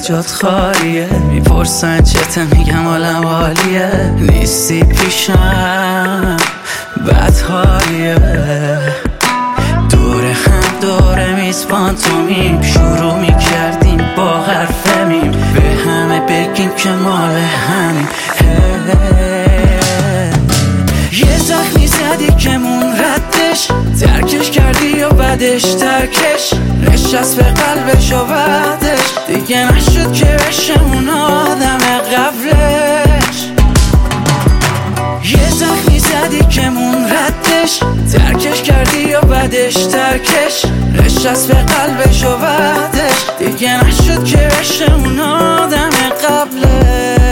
جات خالیه. میپرسن چته میگم حالم عالیه. نیستی پیشم بد حالیه. دور هم دور میز پانتومیم شروع میکردیم با حرف میم. به همه بگیم که مال همیم. یه زخمی زدی که مون ردش، ترکش کردی یا بعدش ترکش نشست به قلبش و بعدش دیگه نشد که بشه اون آدم قبلش. یه زخمی زدی که مون ردش، ترکش کردی یا بعدش ترکش نشست به قلبش و بعدش دیگه نشد که بشه اون آدم قبلش.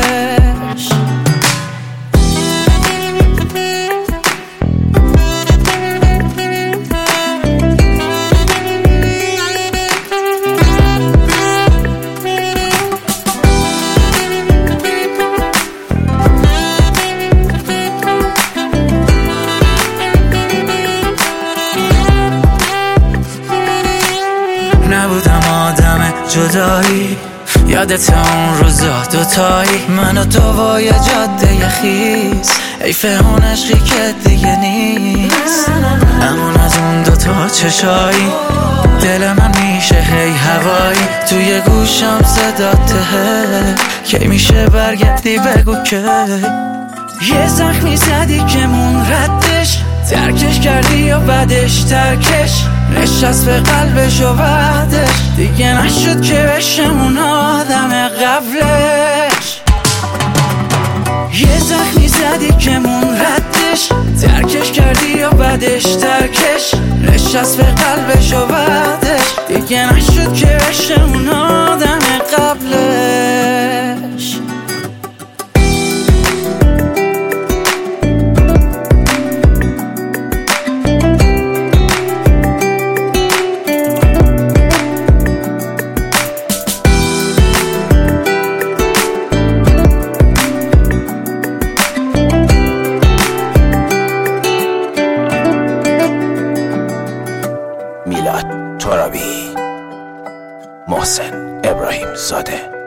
نبودم آدم جدایی، یادت اون روزا دوتایی من و تو با یه جاده خیز. حیف اون عشقی که دیگه نیست. امون از اون دوتا چشایی دل من میشه هی هوایی. توی گوشم صداته کی میشه برگردی بگو که. یه زخمی زدی که مون ردش، ترکش کردی یا بعدش ترکش نشست به قلبش و بعدش دیگه نشد که بشه اون آدم قبلش. یه زخمی زدی که مون ردش، ترکش کردی یا بعدش ترکش نشست به قلبش و بعدش دیگه نشد که بشه اون آدم قبلش. میلاد ترابی، محسن ابراهیم زاده.